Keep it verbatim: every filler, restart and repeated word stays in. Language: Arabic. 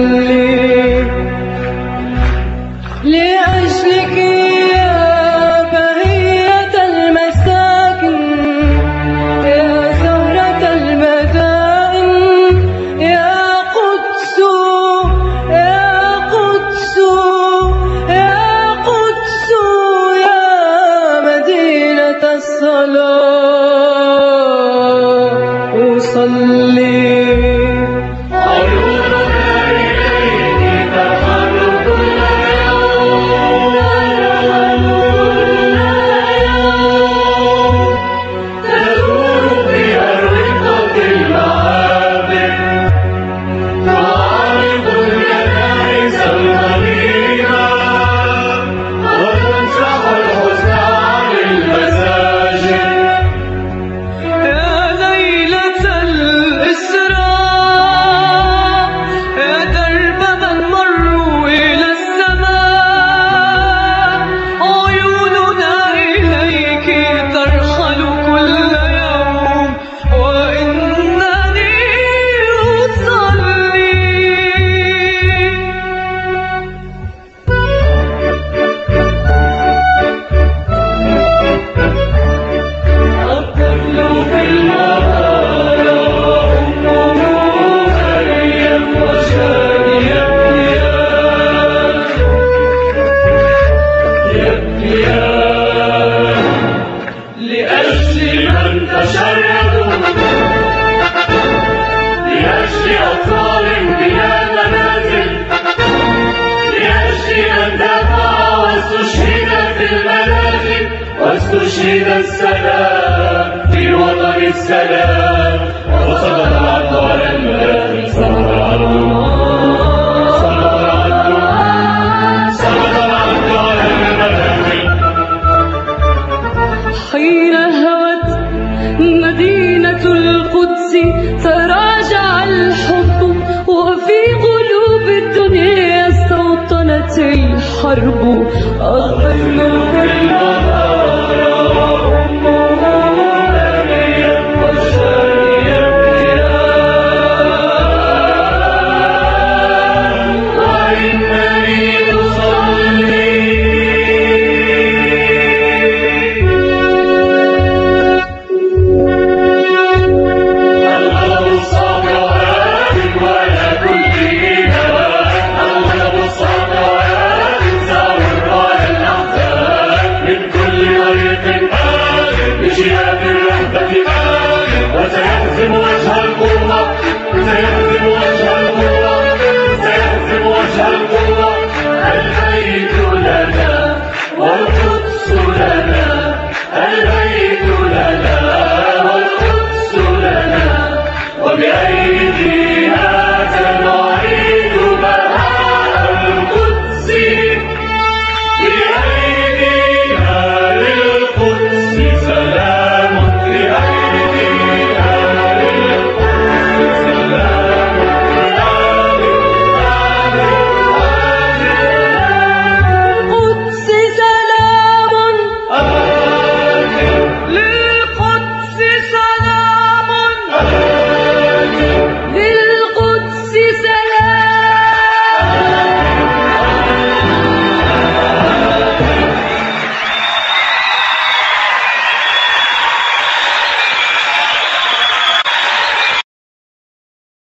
أصلي لأجلك يا بهية المساكن، يا زهرة المدائن، يا قدس يا قدس يا قدس يا مدينة الصلاة. أصلي لأجل من تشردوا، لأجل أطفال بلا منازل، لأجل من دفع واستشهد في المنازل، واستشهد السلام في وطن السلام، وسقط العبد على المنازل. سقط العبد سقط العبد سقط العبد على المنازل. حين هوت مدينة القدس تراجع الحب، وفي قلوب الدنيا استوطنت الحرب. أظن